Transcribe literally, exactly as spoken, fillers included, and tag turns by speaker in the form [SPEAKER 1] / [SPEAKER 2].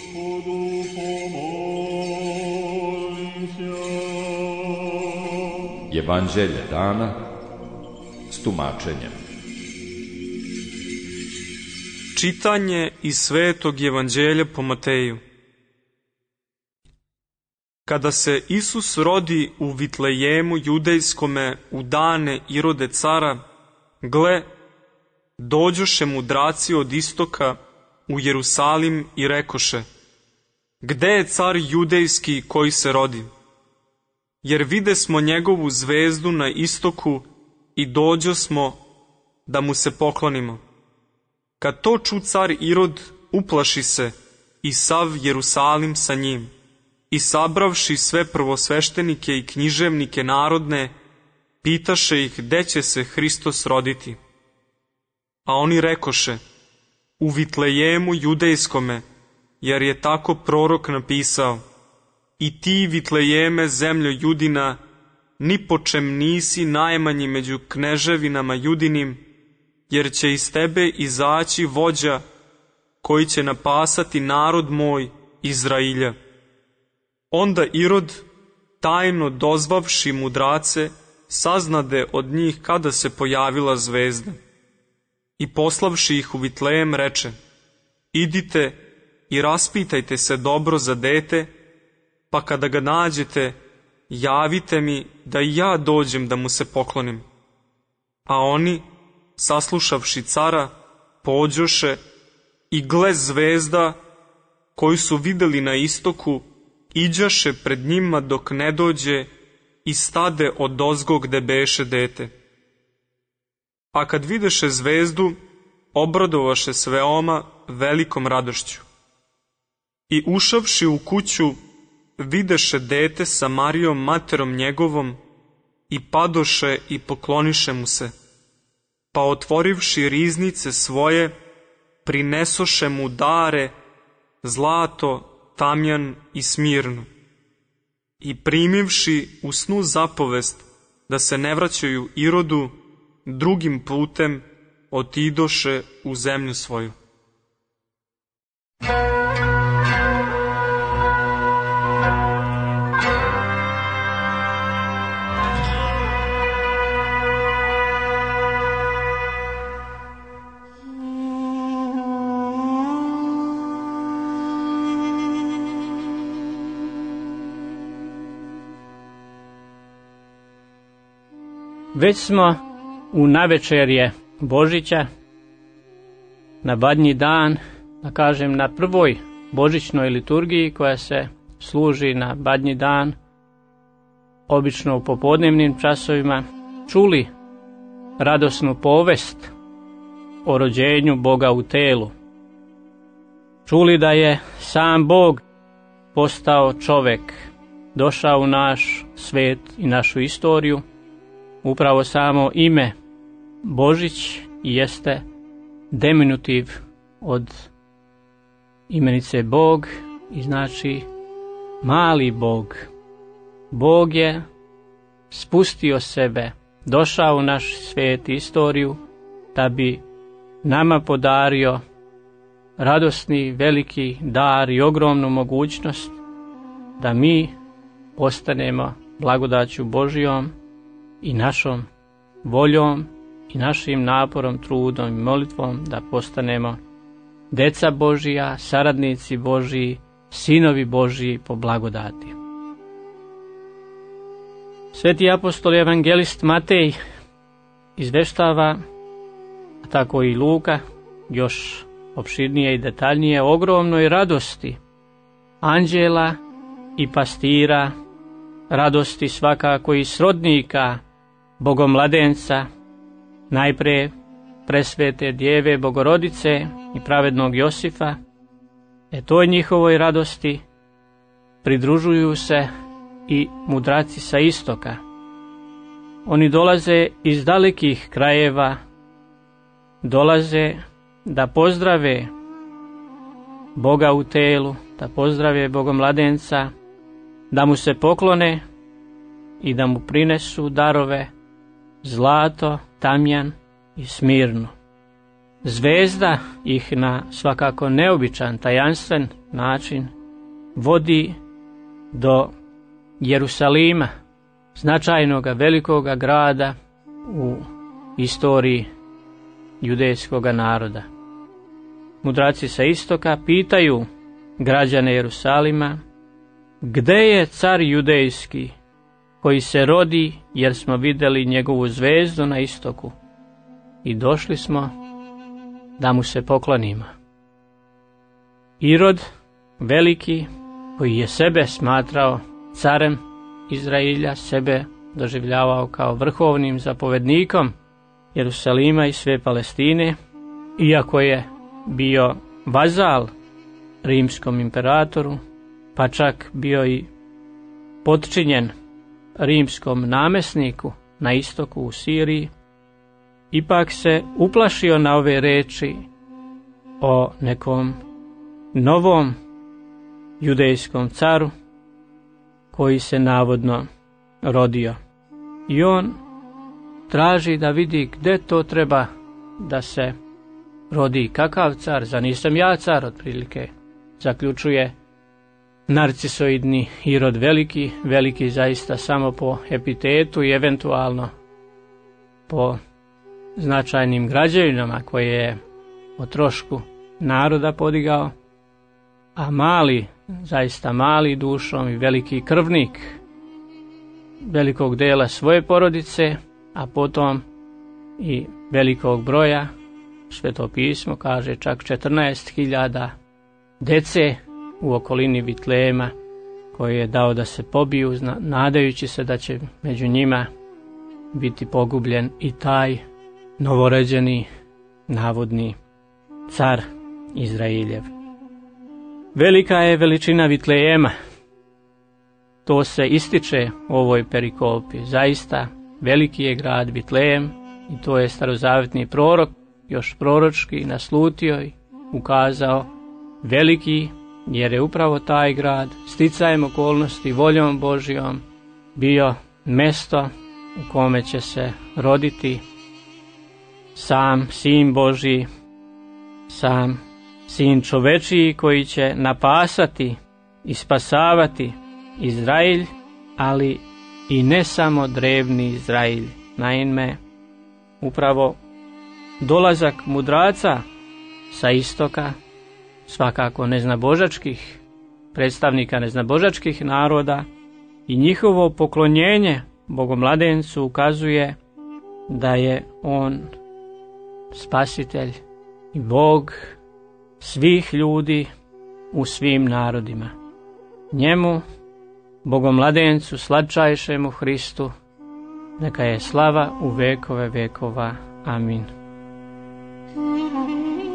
[SPEAKER 1] Evanđelje dana s tumačenjem.
[SPEAKER 2] Čitanje iz Svetog Evanđelja po Mateju. Kada se Isus rodi u Vitlejemu judejskome u dane Irode cara, gle, dođoše mudraci od istoka u Jerusalim i rekoše: Gde je car judejski koji se rodi? Jer vide smo njegovu zvezdu na istoku i dođo smo da mu se poklonimo. Kad to ču car Irod, uplaši se i sav Jerusalim sa njim, i sabravši sve prvosveštenike i književnike narodne, pitaše ih gde će se Hristos roditi. A oni rekoše: U Vitlejemu judejskome, jer je tako prorok napisao: I ti, Vitlejeme, zemljo Judina, ni po čem nisi najmanji među kneževinama Judinim, jer će iz tebe izaći vođa koji će napasati narod moj, Izrailja. Onda Irod, tajno dozvavši mudrace, saznade od njih kada se pojavila zvezda. I poslavši ih u Vitlejem, reče: Idite i raspitajte se dobro za dete, pa kada ga nađete, javite mi da i ja dođem da mu se poklonim. A oni, saslušavši cara, pođoše i gle, zvezda koju su videli na istoku iđaše pred njima dok ne dođe i stade odozgo gde beše dete. A kad videše zvezdu, obradovaše s veoma velikom radošću. I ušavši u kuću, videše dete sa Marijom materom njegovom i padoše i pokloniše mu se. Pa otvorivši riznice svoje, prinesoše mu dare, zlato, tamjan i smirnu. I primivši u snu zapovest da se ne vraćaju Irodu, drugim putem otidoše u zemlju svoju.
[SPEAKER 3] Već smo u navečerje Božića, na Badnji dan, da kažem na prvoj božićnoj liturgiji koja se služi na Badnji dan, obično u popodnevnim časovima, čuli radosnu povest o rođenju Boga u telu. Čuli da je sam Bog postao čovek, došao u naš svet i našu istoriju. Upravo samo ime Božić jeste diminutiv od imenice Bog i znači mali Bog. Bog je spustio sebe, došao u naš svijet i istoriju da bi nama podario radosni, veliki dar i ogromnu mogućnost da mi postanemo blagodaću Božijom i našom voljom i našim naporom, trudom i molitvom da postanemo deca Božija, saradnici Božiji, sinovi Božiji po blagodati. Sveti apostol i evangelist Matej izveštava, a tako i Luka, još opširnije i detaljnije, o ogromnoj radosti anđela i pastira, radosti svakako i srodnika Bogomladenca, najpre presvete djeve Bogorodice i pravednog Josifa. E toj njihovoj radosti pridružuju se i mudraci sa istoka. Oni dolaze iz dalekih krajeva, dolaze da pozdrave Boga u telu, da pozdrave Bogomladenca, da mu se poklone i da mu prinesu darove, zlato, tamjan i smirnu. zvezda ih na svakako neobičan, tajanstven način vodi do Jerusalima, značajnog velikog grada u istoriji judejskog naroda. Mudraci sa istoka pitaju građane Jerusalima: gde je car judejski koji se rodi, jer smo vidjeli njegovu zvezdu na istoku i došli smo da mu se poklonimo. Irod veliki, koji je sebe smatrao carem Izrailja, sebe doživljavao kao vrhovnim zapovednikom Jerusalima i sve Palestine, iako je bio vazal rimskom imperatoru, pa čak bio i potčinjen rimskom namesniku na istoku u Siriji, ipak se uplašio na ove reči o nekom novom judejskom caru koji se navodno rodio. I on traži da vidi gde to treba da se rodi, kakav car, za nisam ja car, otprilike zaključuje narcisoidni Irod veliki, veliki zaista samo po epitetu i eventualno po značajnim građevinama koje je o trošku naroda podigao, a mali, zaista mali dušom i veliki krvnik velikog dela svoje porodice, a potom i velikog broja, Sveto pismo kaže čak četrnaest hiljada dece u okolini Vitlejema, koje je dao da se pobiju, nadajući se da će među njima biti pogubljen i taj novorođeni navodni car Izrailjev. Velika je veličina Vitlejema. To se ističe u ovoj perikopi. Zaista veliki je grad Vitlejem i to je starozavetni prorok još proročki naslutio i ukazao veliki, jer je upravo taj grad sticajem okolnosti, voljom Božjom bio mesto u kome će se roditi sam Sin Božji, sam Sin čovečiji koji će napasati i spasavati Izrailj, ali i ne samo drevni Izrailj. Naime, upravo dolazak mudraca sa istoka, svakako neznabožačkih, predstavnika neznabožačkih naroda, i njihovo poklonjenje Bogomladencu ukazuje da je on spasitelj i Bog svih ljudi u svim narodima. Njemu, Bogomladencu, slatčajšemu Hristu, neka je slava u vekove vekova. Amin.